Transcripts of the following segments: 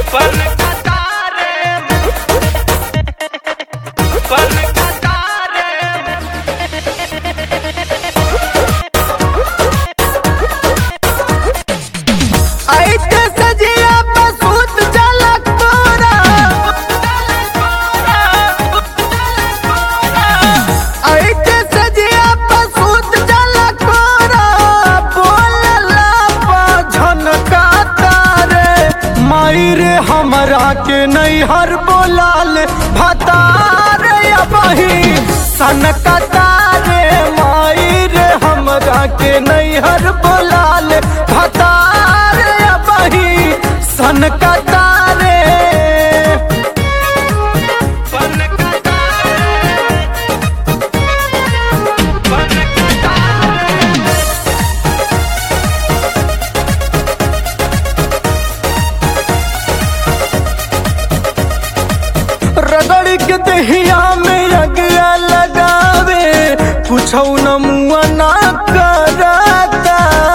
हमरा के नैहर बोलाल भतार बही सनकतारे माई रे हमरा के नैहर बोलाल भतार बही सनकतारे रगड़ के दहिया में अगिया लगावे कुछ न मुआ ना करता।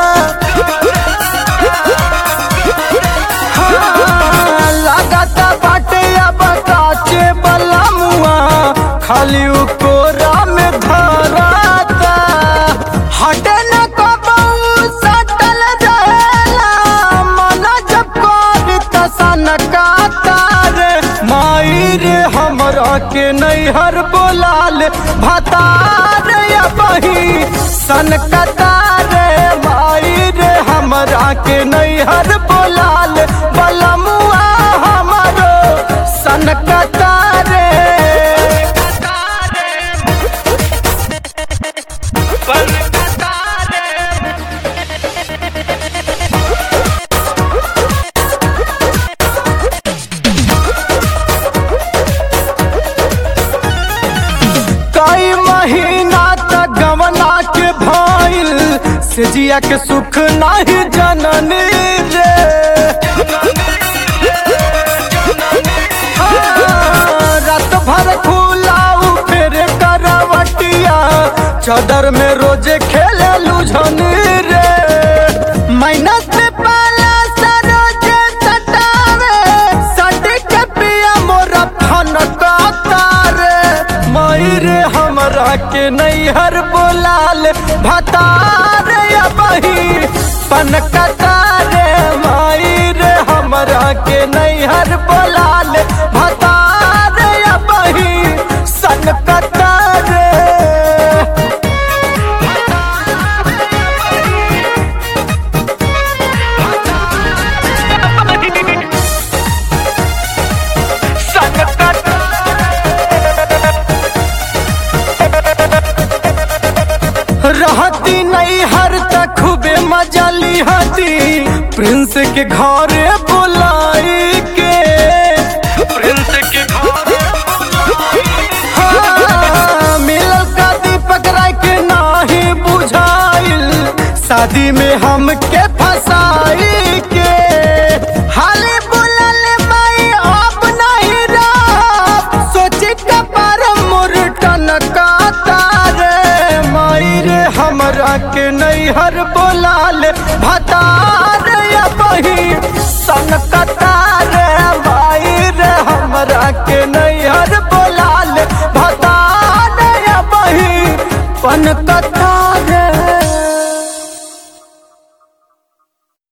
हाँ, लगाता बाटे अब काचे बला मुआ खाली कोरा में धराता। हटे न कबू सटल रहेला मना जब कर तसनकाता रे माई रे हमरा के नैहर बोलाल भतार बही सनकतारे माई रे हमरा के नैहर बोलाल बलमुआ हमरो सनकतारे कई महीना तक गवना के भइल से जिया के सुख नहीं जननी रे। हाँ, रात भर खुलाऊ फिर करवटिया चादर में रोजे खेले लुझनी रे। माइनस में पाला सरोजे सटावे सटी के पिया मोरा फनकता रे माई रे हमरा के नैहर बोलाल भतार बही पनकतारे माई रे हमरा के नैहर बोलाल भतार बही सनकतारे रहती नैहर तक खूबे मजा लिहती प्रिंस के घरे बुलाई के। हाँ, मिलल का दीपक राय के नाही बुझाइल शादी में हमके फसाई के। हाले बुलल माई अब नहीं रह सोची कपार मोर टनकाता रे माई रे हमरा के नैहर बोलाल भतार बही सनकतारे माई रे हमरा के नैहर बोलाल भतार बही पनकतारे।